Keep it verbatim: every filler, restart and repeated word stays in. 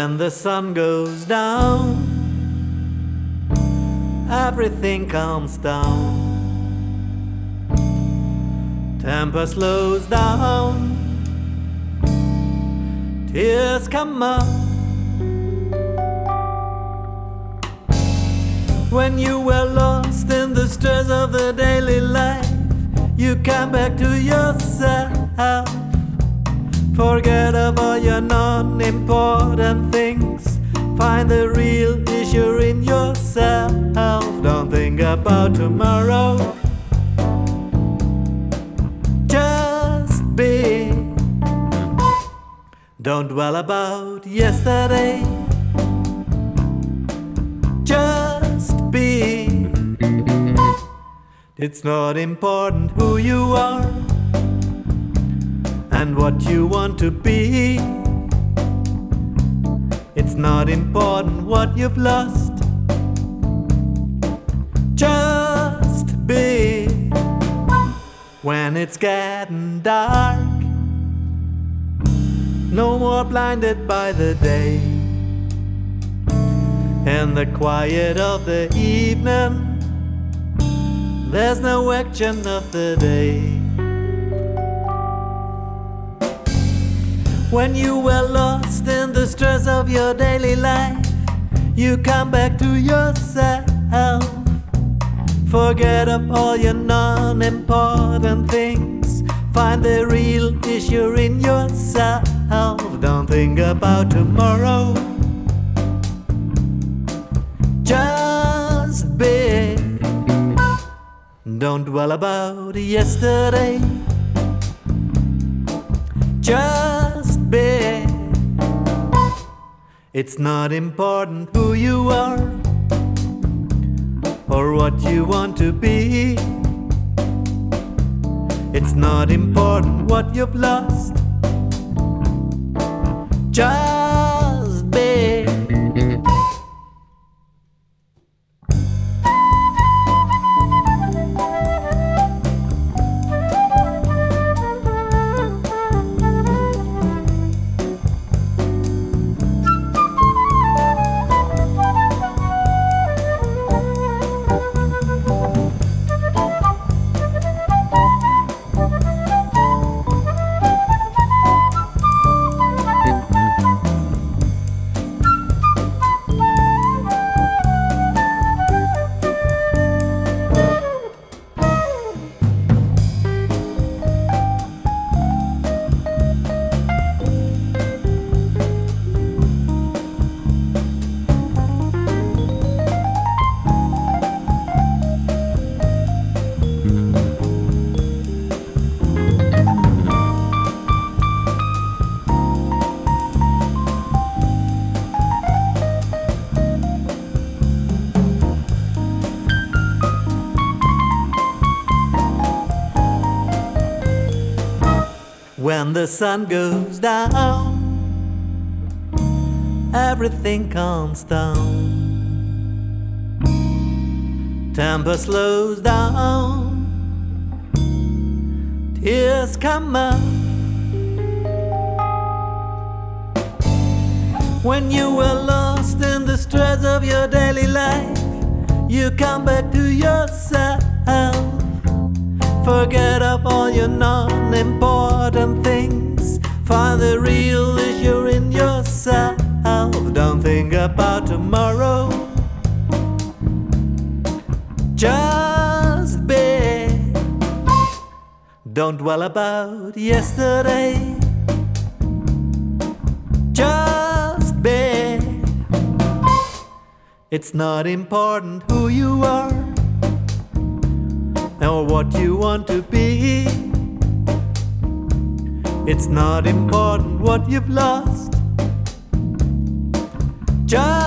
When the sun goes down, everything calms down. Temper slows down, tears come up. When you were lost in the stress of the daily life, you come back to yourself. Forget about your non-important things. Find the real issue in yourself. Don't think about tomorrow. Just be. Don't dwell about yesterday. Just be. It's not important who you are and what you want to be. It's not important what you've lost. Just be. When it's getting dark, no more blinded by the day. In the quiet of the evening, there's no action of the day. When you were lost in the stress of your daily life, you come back to yourself. Forget up all your non-important things. Find the real issue in yourself. Don't think about tomorrow. Just be. Don't dwell about yesterday. Just be. It's not important who you are or what you want to be. It's not important what you've lost. Just be. When the sun goes down, everything calms down. Temper slows down, tears come up. When you were lost in the stress of your daily life, you come back to yourself. Forget up all your non-important things. Find the real issue in yourself. Don't think about tomorrow. Just be. Don't dwell about yesterday. Just be. It's not important who you are or what you want to be. It's not important what you've lost. Just